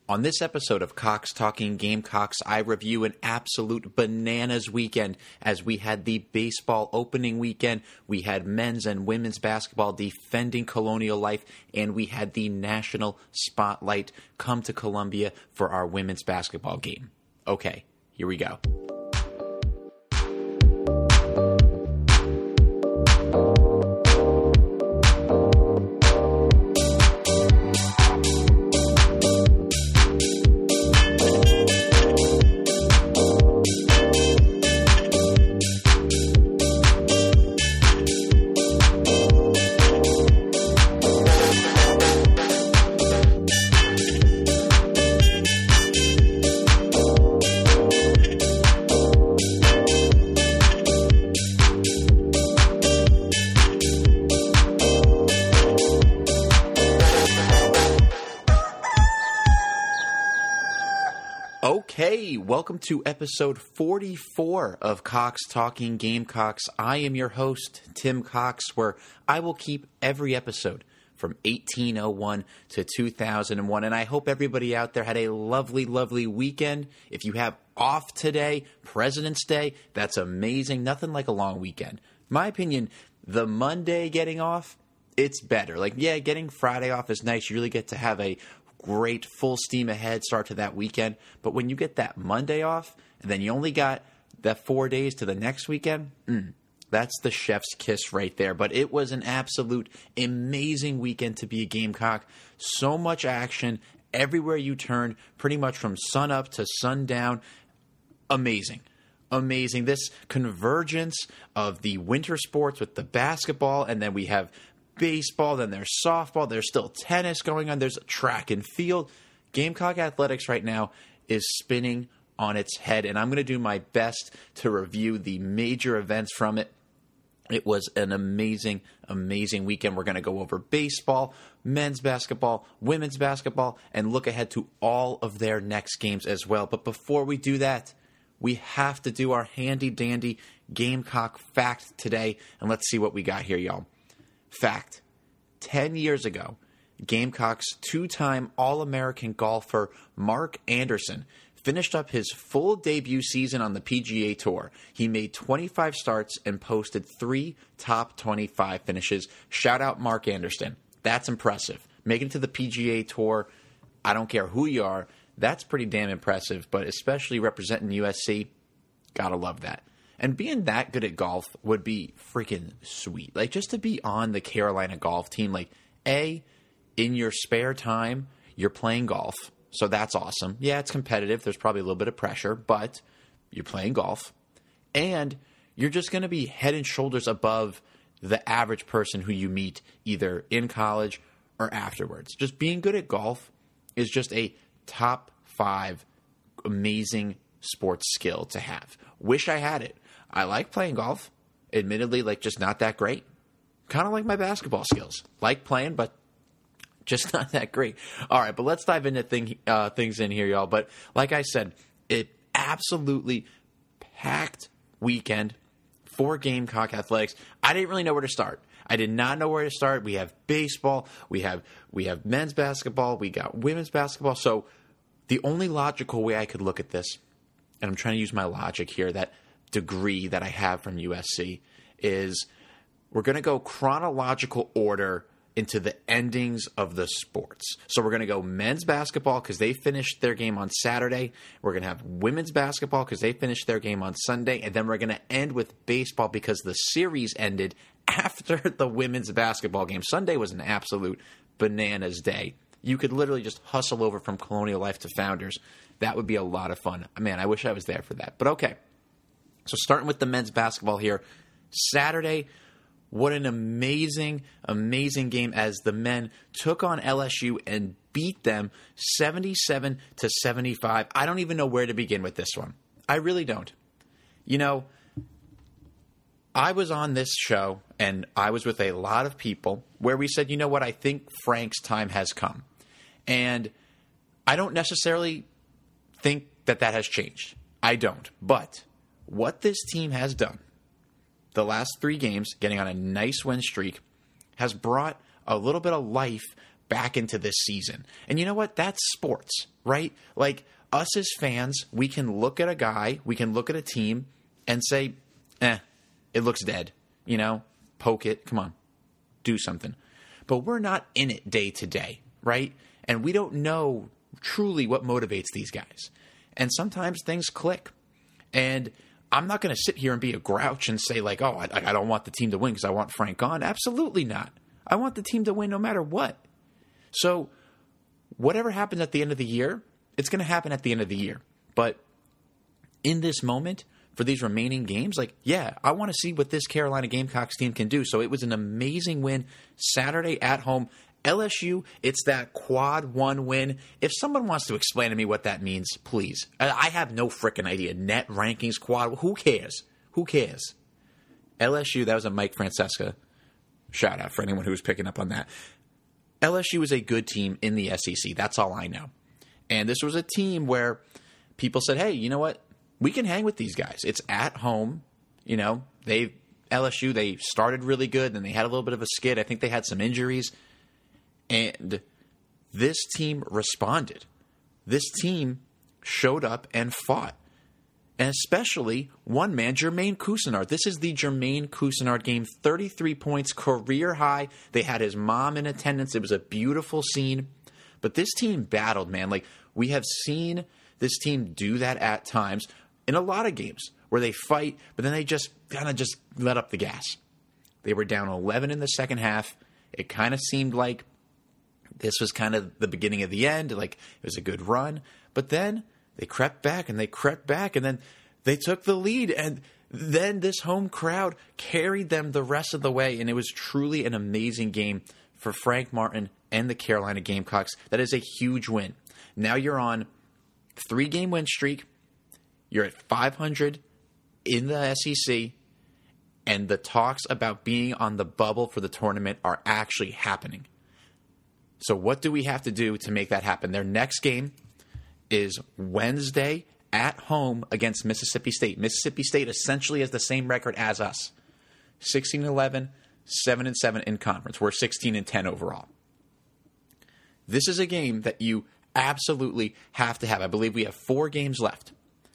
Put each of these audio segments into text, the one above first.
On this episode of Cox Talking Gamecocks, I review an absolute bananas weekend as we had the baseball opening weekend, we had men's and women's basketball defending Colonial Life, and we had the national spotlight come to Columbia for our women's basketball game. Okay, here we go. Okay, welcome to episode 44 of Cox Talking Gamecocks. I am your host, Tim Cox, where I will keep every episode from 1801 to 2001. And I hope everybody out there had a lovely, lovely weekend. If you have off today, President's Day, that's amazing. Nothing like a long weekend. My opinion, the Monday getting off, it's better. Like, yeah, getting Friday off is nice. You really get to have a great full steam ahead start to that weekend. But when you get that Monday off and then you only got that 4 days to the next weekend, that's the chef's kiss right there. But it was an absolute amazing weekend to be a Gamecock. So much action everywhere you turned, pretty much from sun up to sundown. Amazing. Amazing. This convergence of the winter sports with the basketball, and then we have baseball, then there's softball, there's still tennis going on, there's track and field. Gamecock Athletics right now is spinning on its head, and I'm going to do my best to review the major events from it. It was an amazing, amazing weekend. We're going to go over baseball, men's basketball, women's basketball, and look ahead to all of their next games as well. But before we do that, we have to do our handy-dandy Gamecock fact today, and let's see what we got here, y'all. Fact, 10 years ago, Gamecocks' two-time All-American golfer Mark Anderson finished up his full debut season on the PGA Tour. He made 25 starts and posted 3 top 25 finishes. Shout out Mark Anderson. That's impressive. Making it to the PGA Tour, I don't care who you are, that's pretty damn impressive, but especially representing USC, gotta love that. And being that good at golf would be freaking sweet. Like, just to be on the Carolina golf team, like, in your spare time, you're playing golf. So that's awesome. Yeah, it's competitive. There's probably a little bit of pressure, but you're playing golf. And you're just going to be head and shoulders above the average person who you meet either in college or afterwards. Just being good at golf is just a top 5 amazing sports skill to have. Wish I had it. I like playing golf. Admittedly, like, just not that great. Kind of like my basketball skills. Like playing, but just not that great. All right, but let's dive into things in here, y'all. But like I said, it absolutely packed weekend for Gamecock Athletics. I didn't really know where to start. I did not know where to start. We have baseball. We have men's basketball. We got women's basketball. So the only logical way I could look at this, and I'm trying to use my logic here, that degree that I have from USC, is we're going to go chronological order into the endings of the sports. So we're going to go men's basketball because they finished their game on Saturday. We're going to have women's basketball because they finished their game on Sunday. And then we're going to end with baseball because the series ended after the women's basketball game. Sunday was an absolute bananas day. You could literally just hustle over from Colonial Life to Founders. That would be a lot of fun. Man, I wish I was there for that. But okay. So starting with the men's basketball here, Saturday, what an amazing, amazing game as the men took on LSU and beat them 77-75. I don't even know where to begin with this one. I really don't. You know, I was on this show and I was with a lot of people where we said, you know what, I think Frank's time has come. And I don't necessarily think that has changed. I don't. But what this team has done the last 3 games, getting on a nice win streak, has brought a little bit of life back into this season. And you know what? That's sports, right? Like, us as fans, we can look at a guy, we can look at a team and say, it looks dead. You know, poke it. Come on, do something. But we're not in it day to day, right? And we don't know truly what motivates these guys. And sometimes things click. And I'm not going to sit here and be a grouch and say like, oh, I don't want the team to win because I want Frank gone. Absolutely not. I want the team to win no matter what. So whatever happens at the end of the year, it's going to happen at the end of the year. But in this moment, for these remaining games, like, yeah, I want to see what this Carolina Gamecocks team can do. So it was an amazing win Saturday at home. LSU, it's that quad one win. If someone wants to explain to me what that means, please. I have no freaking idea. Net rankings quad. Who cares? Who cares? LSU, that was a Mike Francesca shout out for anyone who was picking up on that. LSU is a good team in the SEC. That's all I know. And this was a team where people said, hey, you know what? We can hang with these guys. It's at home. You know, LSU, they started really good, then they had a little bit of a skid. I think they had some injuries. And this team responded. This team showed up and fought. And especially one man, Jermaine Couisnard. This is the Jermaine Couisnard game. 33 points, career high. They had his mom in attendance. It was a beautiful scene. But this team battled, man. Like, we have seen this team do that at times in a lot of games where they fight, but then they just kind of just let up the gas. They were down 11 in the second half. It kind of seemed like this was kind of the beginning of the end. Like, it was a good run. But then they crept back, and then they took the lead. And then this home crowd carried them the rest of the way, and it was truly an amazing game for Frank Martin and the Carolina Gamecocks. That is a huge win. Now you're on 3-game win streak. You're at 500 in the SEC, and the talks about being on the bubble for the tournament are actually happening. So what do we have to do to make that happen? Their next game is Wednesday at home against Mississippi State. Mississippi State essentially has the same record as us. 16-11, 7-7 in conference. We're 16-10 overall. This is a game that you absolutely have to have. I believe we have 4 games left.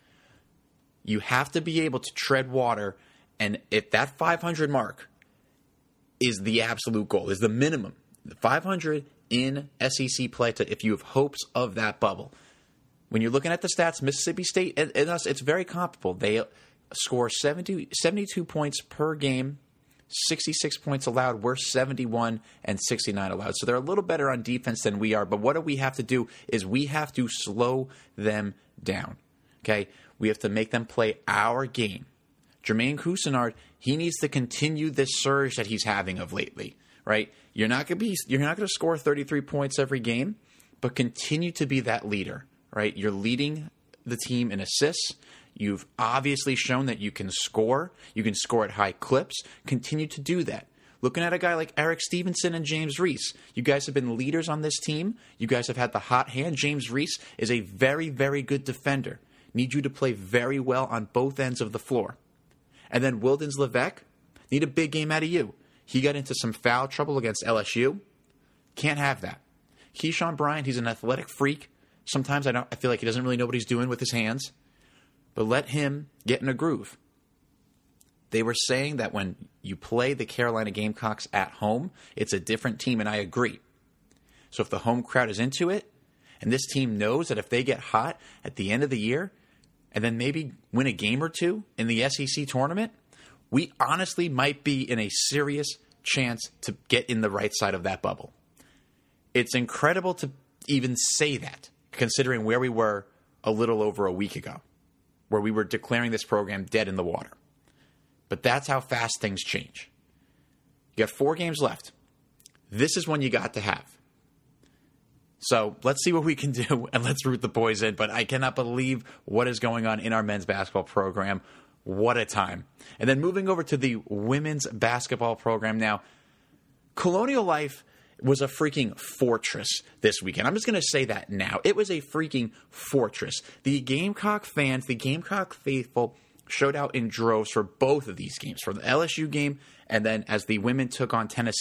You have to be able to tread water, and if that 500 mark is the absolute goal, is the minimum, the 500 in SEC play, if you have hopes of that bubble. When you're looking at the stats, Mississippi State and us, it's very comparable. They score 72 points per game, 66 points allowed. We're 71 and 69 allowed. So they're a little better on defense than we are. But what do we have to do is we have to slow them down. Okay? We have to make them play our game. Jermaine Couisnard, he needs to continue this surge that he's having of lately, right? You're not going to score 33 points every game, but continue to be that leader, right? You're leading the team in assists. You've obviously shown that you can score. You can score at high clips. Continue to do that. Looking at a guy like Eric Stevenson and James Reese, you guys have been leaders on this team. You guys have had the hot hand. James Reese is a very, very good defender. Need you to play very well on both ends of the floor. And then Wildens Levesque, need a big game out of you. He got into some foul trouble against LSU. Can't have that. Keyshawn Bryant, he's an athletic freak. Sometimes I feel like he doesn't really know what he's doing with his hands. But let him get in a groove. They were saying that when you play the Carolina Gamecocks at home, it's a different team, and I agree. So if the home crowd is into it, and this team knows that if they get hot at the end of the year, and then maybe win a game or two in the SEC tournament, we honestly might be in a serious chance to get in the right side of that bubble. It's incredible to even say that, considering where we were a little over a week ago, where we were declaring this program dead in the water. But that's how fast things change. You got 4 games left. This is one you got to have. So let's see what we can do, and let's root the boys in. But I cannot believe what is going on in our men's basketball program. What a time. And then moving over to the women's basketball program now, Colonial Life was a freaking fortress this weekend. I'm just going to say that now. It was a freaking fortress. The Gamecock fans, the Gamecock faithful, showed out in droves for both of these games, for the LSU game and then as the women took on Tennessee.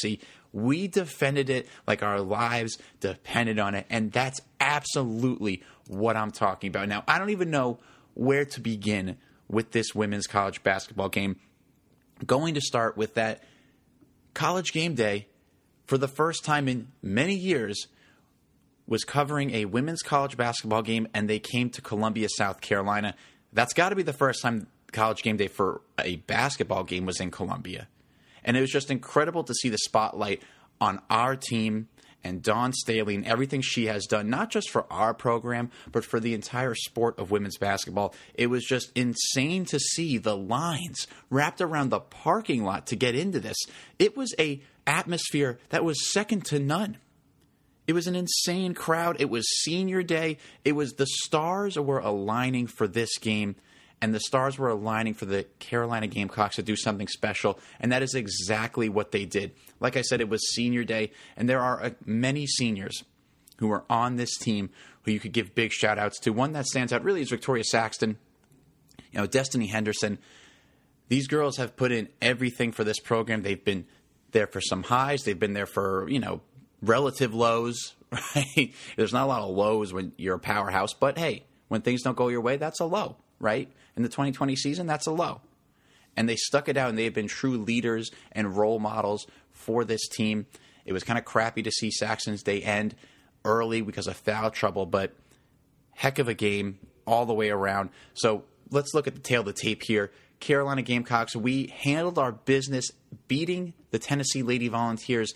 We defended it like our lives depended on it, and that's absolutely what I'm talking about. Now, I don't even know where to begin with this women's college basketball game. Going to start with that College Game Day, for the first time in many years, was covering a women's college basketball game, and they came to Columbia, South Carolina. That's got to be the first time College Game Day for a basketball game was in Columbia. And it was just incredible to see the spotlight on our team and Dawn Staley and everything she has done, not just for our program, but for the entire sport of women's basketball. It was just insane to see the lines wrapped around the parking lot to get into this. It was an atmosphere that was second to none. It was an insane crowd. It was senior day. It was the stars were aligning for this game, and the stars were aligning for the Carolina Gamecocks to do something special, and that is exactly what they did. Like I said, it was senior day, and there are many seniors who are on this team who you could give big shout-outs to. One that stands out really is Victoria Saxton, Destiny Henderson. These girls have put in everything for this program. They've been there for some highs. They've been there for, relative lows, right? There's not a lot of lows when you're a powerhouse, but hey, when things don't go your way, that's a low, right? In the 2020 season, that's a low. And they stuck it out, and they have been true leaders and role models for this team. It was kind of crappy to see Saxon's day end early because of foul trouble, but heck of a game all the way around. So let's look at the tail of the tape here. Carolina Gamecocks, we handled our business beating the Tennessee Lady Volunteers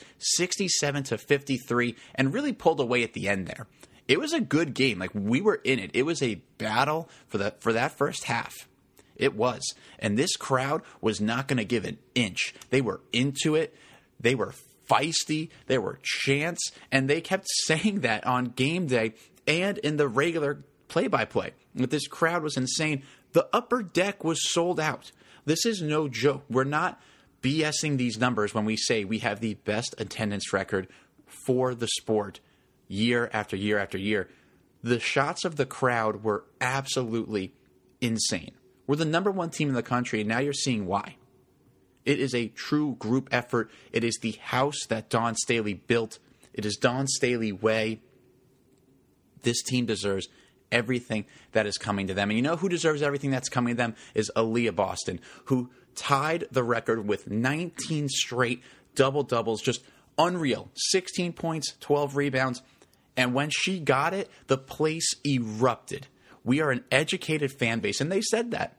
67-53 and really pulled away at the end there. It was a good game. Like, we were in it. It was a battle for that first half. It was. And this crowd was not going to give an inch. They were into it. They were feisty. There were chants. And they kept saying that on game day and in the regular play-by-play. This crowd was insane. The upper deck was sold out. This is no joke. We're not BSing these numbers when we say we have the best attendance record for the sport year after year after year. The shots of the crowd were absolutely insane. We're the number one team in the country, and now you're seeing why. It is a true group effort. It is the house that Dawn Staley built. It is Dawn Staley way. This team deserves everything that is coming to them. And you know who deserves everything that's coming to them is Aaliyah Boston, who tied the record with 19 straight double-doubles, just unreal. 16 points, 12 rebounds. And when she got it, the place erupted. We are an educated fan base, and they said that.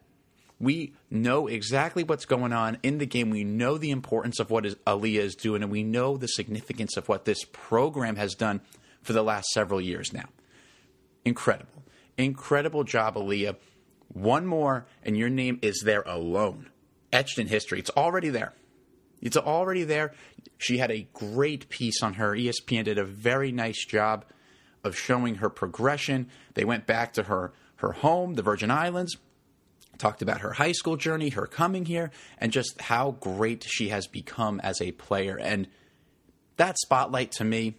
We know exactly what's going on in the game. We know the importance of what Aaliyah is doing, and we know the significance of what this program has done for the last several years now. Incredible. Incredible job, Aaliyah. One more, and your name is there alone. Etched in history. It's already there. It's already there. She had a great piece on her. ESPN did a very nice job of showing her progression. They went back to her home, the Virgin Islands, talked about her high school journey, her coming here, and just how great she has become as a player. And that spotlight, to me,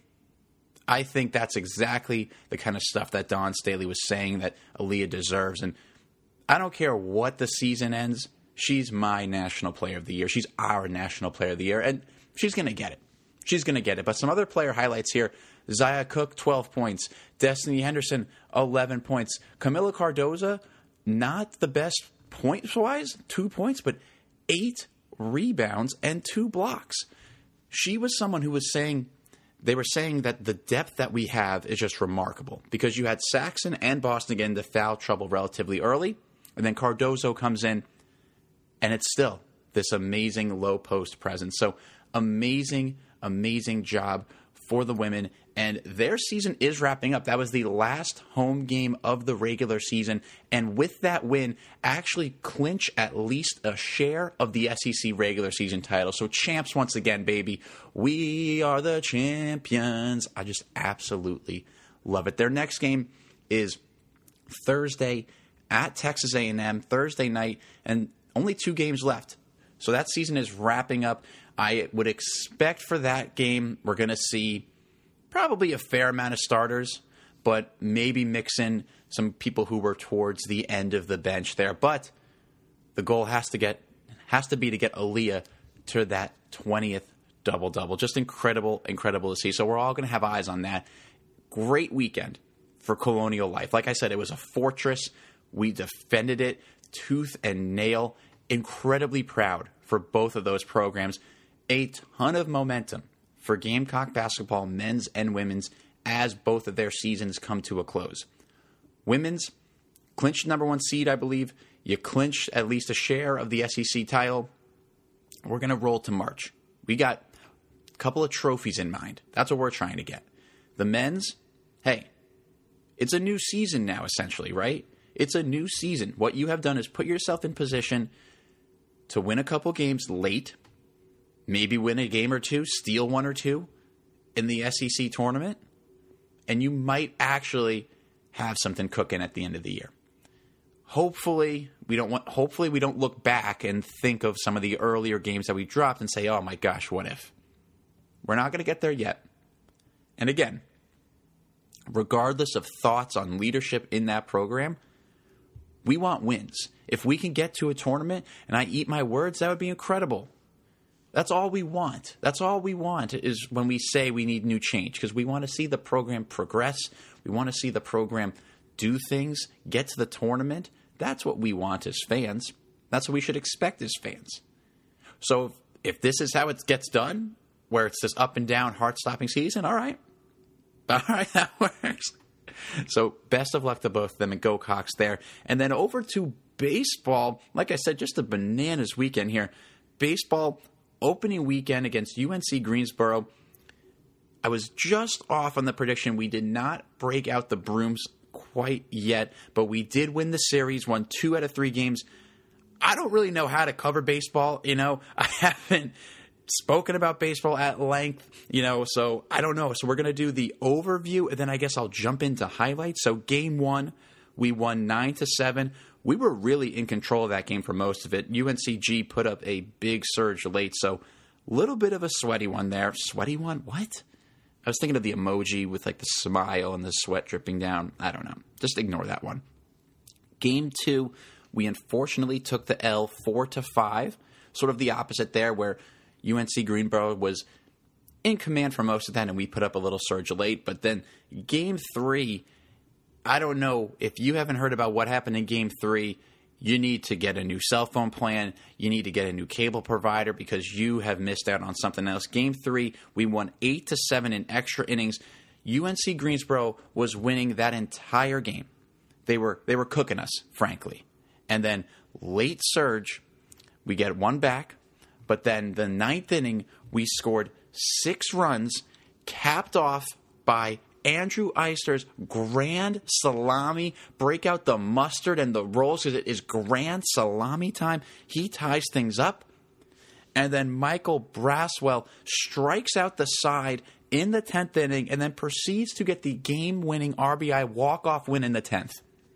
I think that's exactly the kind of stuff that Dawn Staley was saying that Aaliyah deserves. And I don't care what the season ends. She's my National Player of the Year. She's our National Player of the Year. And she's going to get it. She's going to get it. But some other player highlights here. Zia Cook, 12 points. Destiny Henderson, 11 points. Camila Cardoza, not the best points-wise, 2 points, but 8 rebounds and 2 blocks. She was someone who was saying, they were saying that the depth that we have is just remarkable because you had Saxon and Boston get into foul trouble relatively early, and then Cardozo comes in, and it's still this amazing low post presence. So amazing, amazing job for the women, and their season is wrapping up. That was the last home game of the regular season, and with that win, actually clinch at least a share of the SEC regular season title. So champs once again, baby. We are the champions. I just absolutely love it. Their next game is Thursday at Texas A&M, Thursday night, and only 2 games left. So that season is wrapping up. I would expect for that game we're going to see probably a fair amount of starters, but maybe mix in some people who were towards the end of the bench there. But the goal has to be to get Aaliyah to that 20th double-double. Just incredible to see. So we're all going to have eyes on that. Great weekend for Colonial Life. Like I said, it was a fortress. We defended it tooth and nail. Incredibly proud for both of those programs. A ton of momentum for Gamecock basketball, men's and women's, as both of their seasons come to a close. Women's clinched number 1 seed, I believe. You clinched at least a share of the SEC title. We're going to roll to March. We got a couple of trophies in mind. That's what we're trying to get. The men's, hey, it's a new season now, essentially, right? It's a new season. What you have done is put yourself in position to win a couple games late, maybe win a game or two, steal one or two in the SEC tournament, and you might actually have something cooking at the end of the year. Hopefully we don't look back and think of some of the earlier games that we dropped and say, oh my gosh, what if? We're not going to get there yet. And again, regardless of thoughts on leadership in that program, we want wins. If we can get to a tournament and I eat my words, that would be incredible. That's all we want. That's all we want is when we say we need new change, because we want to see the program progress. We want to see the program do things, get to the tournament. That's what we want as fans. That's what we should expect as fans. So if this is how it gets done, where it's this up and down, heart-stopping season, all right. All right, that works. So best of luck to both of them and go Cox there. And then over to baseball. Like I said, just a bananas weekend here. Baseball opening weekend against UNC Greensboro. I was just off on the prediction. We did not break out the brooms quite yet, but we did win the series, won 2 out of 3 games. I don't really know how to cover baseball. I haven't spoken about baseball at length, so I don't know. So we're going to do the overview, and then I guess I'll jump into highlights. So game 1, we won 9-7. We were really in control of that game for most of it. UNCG put up a big surge late, so a little bit of a sweaty one there. Sweaty one? What? I was thinking of the emoji with like the smile and the sweat dripping down. I don't know. Just ignore that one. Game 2, we unfortunately took the L 4-5. Sort of the opposite there, where UNC Greensboro was in command for most of that, and we put up a little surge late. But then Game 3, I don't know if you haven't heard about what happened in Game 3. You need to get a new cell phone plan. You need to get a new cable provider because you have missed out on something else. Game 3, we won 8-7 in extra innings. UNC Greensboro was winning that entire game. They were cooking us, frankly. And then late surge, we get one back. But then the 9th inning, we scored 6 runs, capped off by Andrew Eister's grand salami. Break out the mustard and the rolls because it is grand salami time. He ties things up. And then Michael Braswell strikes out the side in the 10th inning and then proceeds to get the game-winning RBI walk-off win in the 10th.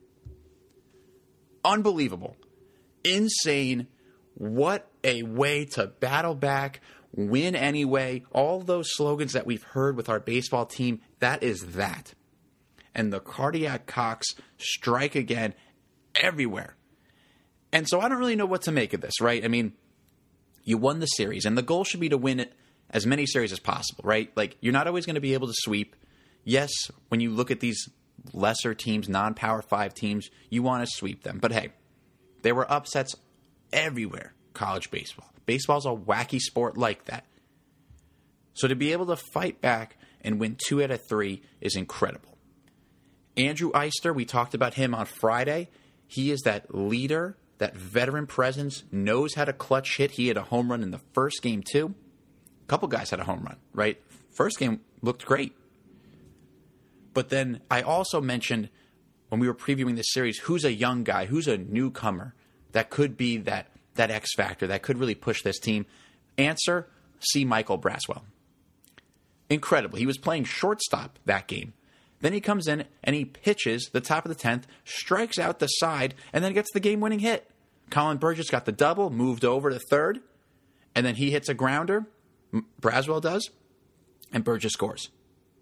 Unbelievable. Insane. What a way to battle back, win anyway. All those slogans that we've heard with our baseball team, that is that. And the Cardiac Cox strike again everywhere. And so I don't really know what to make of this, right? I mean, you won the series, and the goal should be to win as many series as possible, right? Like, you're not always going to be able to sweep. Yes, when you look at these lesser teams, non-Power 5 teams, you want to sweep them. But hey, there were upsets everywhere, college baseball. Baseball's a wacky sport like that. So to be able to fight back and win 2 out of 3 is incredible. Andrew Eister, we talked about him on Friday. He is that leader, that veteran presence, knows how to clutch hit. He had a home run in the first game too. A couple guys had a home run, right? First game looked great. But then I also mentioned when we were previewing this series, who's a young guy, who's a newcomer that could be that X factor, that could really push this team. Answer, C. Michael Braswell. Incredible. He was playing shortstop that game. Then he comes in and he pitches the top of the 10th, strikes out the side, and then gets the game-winning hit. Colin Burgess got the double, moved over to third, and then he hits a grounder. Braswell does, and Burgess scores.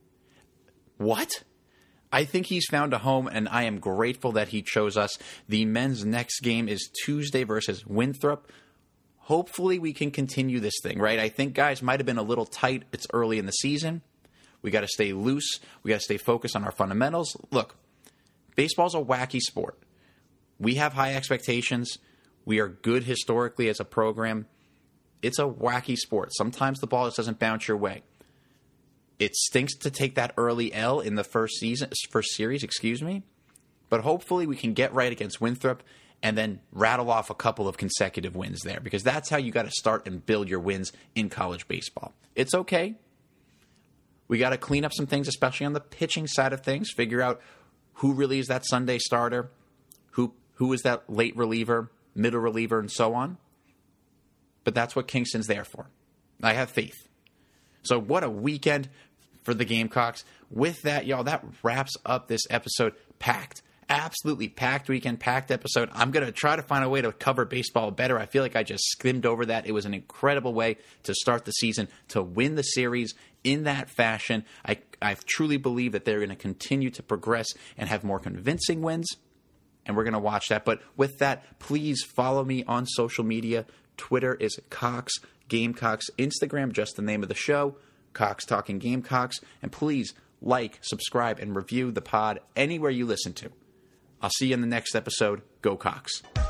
What? I think he's found a home, and I am grateful that he chose us. The men's next game is Tuesday versus Winthrop. hopefully we can continue this thing, right? I think guys might have been a little tight. It's early in the season. We got to stay loose. We got to stay focused on our fundamentals. Look, baseball's a wacky sport. We have high expectations. We are good historically as a program. It's a wacky sport. Sometimes the ball just doesn't bounce your way. It stinks to take that early L in the first series, but hopefully we can get right against Winthrop and then rattle off a couple of consecutive wins there, because that's how you got to start and build your wins in college baseball. It's okay. We got to clean up some things, especially on the pitching side of things, figure out who really is that Sunday starter, who is that late reliever, middle reliever, and so on. But that's what Kingston's there for. I have faith. So what a weekend for the Gamecocks. With that, y'all, that wraps up this episode. Packed. Absolutely packed weekend, packed episode. I'm going to try to find a way to cover baseball better. I feel like I just skimmed over that. It was an incredible way to start the season, to win the series in that fashion. I truly believe that they're going to continue to progress and have more convincing wins, and we're going to watch that. But with that, please follow me on social media. Twitter is Cox Gamecocks. Instagram, just the name of the show, Cox Talking Gamecocks. And please like, subscribe, and review the pod anywhere you listen to. I'll see you in the next episode. Go Cox.